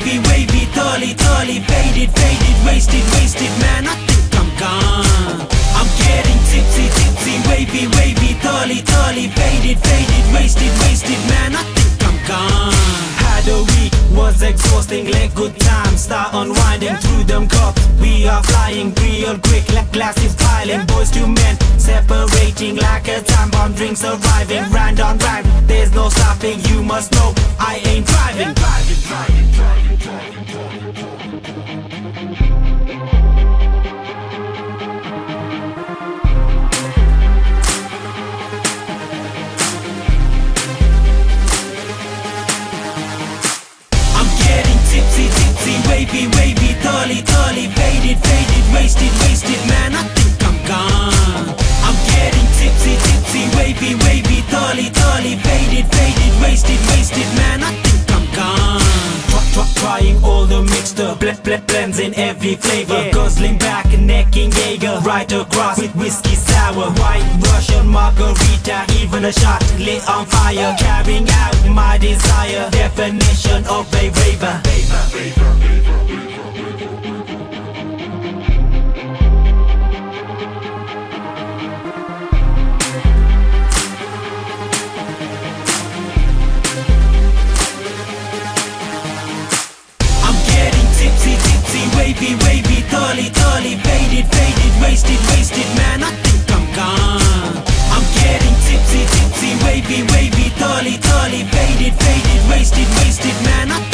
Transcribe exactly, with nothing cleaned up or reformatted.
wavy, wavy, thoroughly, thoroughly, faded, faded, wasted, wasted, man, I think I'm gone. I'm getting tipsy, tipsy, wavy, wavy, thoroughly, thoroughly, faded, faded, wasted, wasted, man, I think I'm gone. Had a week, was exhausting, let good times start unwinding through them cups. We are flying real quick, like glasses piling, boys to men, separating like a time bomb, drinks arriving, round on round, there's no stopping, you must know, I ain't driving. Driving, driving, driving, driving, driving, driving. Tipsy, tipsy, wavy, wavy, thoroughly, thoroughly, faded, faded, wasted, wasted, man, I think I'm gone. I'm getting tipsy, tipsy, wavy, wavy, thoroughly, thoroughly, faded, faded, wasted, wasted, man, I think I'm gone. Try, try, trying all the mixture, bl bl blends in every flavor, yeah. Guzzling back and necking Jaeger, right across with whiskey sour, white Russian margarita, even a shot lit on fire, carrying out my desire, definition of a raver. Wavy, wavy, thoroughly, thoroughly, faded, faded, wasted, wasted, man, I think I'm gone. I'm getting tipsy, tipsy, wavy, wavy, thoroughly, thoroughly, faded, faded, wasted, wasted, man, I